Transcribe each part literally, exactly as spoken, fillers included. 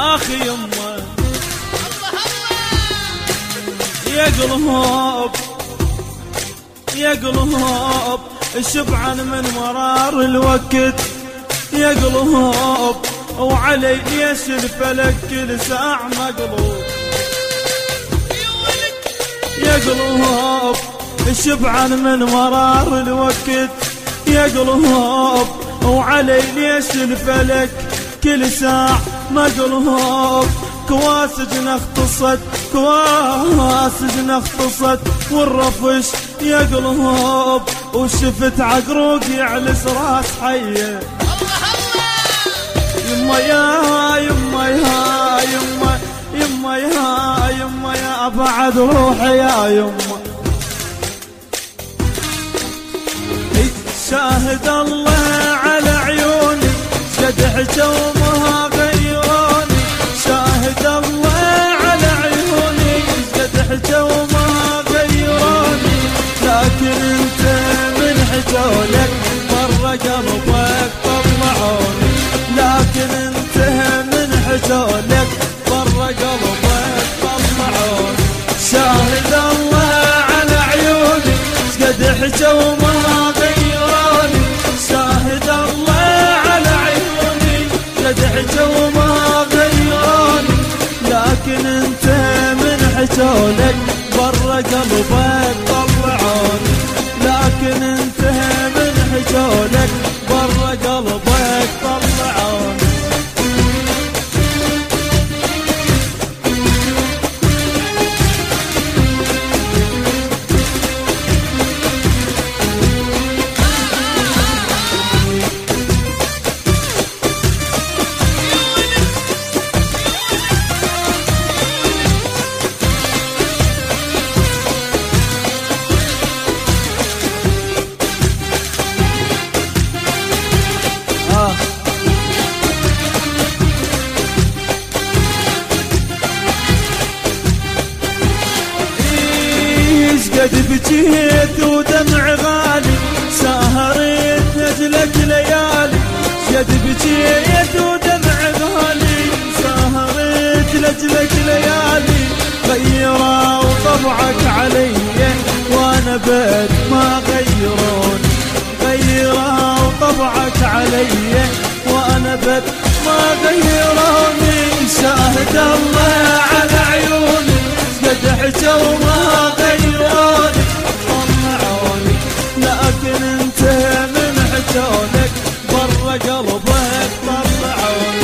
اخي يمه يا قلوب يا قلوب الشبعان من مرار الوقت يا قلوب وعلي ليش الفلك كل ساعة مقلوب يا قلوب الشبعان من مرار الوقت يا قلوب وعلي ليش الفلك كل ساعة مقلوب كواسجنا اختصت كواسجنا اختصت والرفش يا قلوب وشفت عقروقي على راس حيه يما يا يما يا يما يما يا يما يا بعد روحي يا يما شاهد الله على عيوني قد حجومها غيروني شاهد الله على عيوني قد حجومها غيروني لكن انت من حجولك مرة قلبك طلعوني لكن انت من حجولك مرة قلبك طلعوني شاهد الله على عيوني قد حجومها غيروني شاهد الله على عيوني قد حجومها غيروني لكن انت من حجولك برا قلبك طلعوني لكن انت من حجولك برا قلبك طلعوني قد بجيت ودمع غالي سهرت نجلك ليالي قد بجيت ودمع غالي سهرت نجلك ليالي غيروا طبعك علي وانا بد ما غيروني غيروا طبعك علي وانا بد ما غيروني شاهد الله على عيوني قد حجوا ما غيروني طلعوني لكن انت من حجولك برا قلبك طلعوني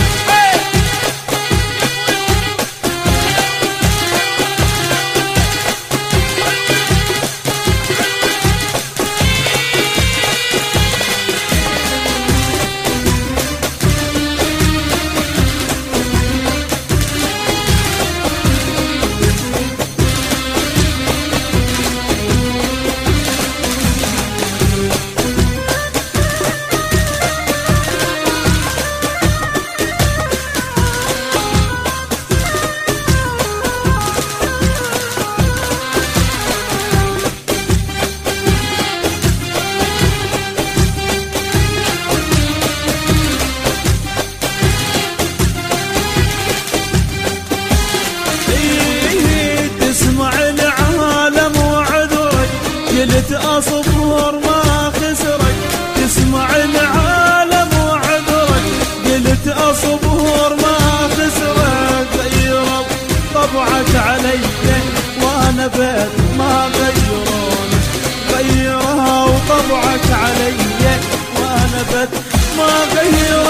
قلت أصبر ما خسرك تسمع العالم وعذرك قلت أصبر ما خسرك غيروا طبعك علي وانا بيت ما غيروني غيروا طبعك علي وانا بيت ما غيروني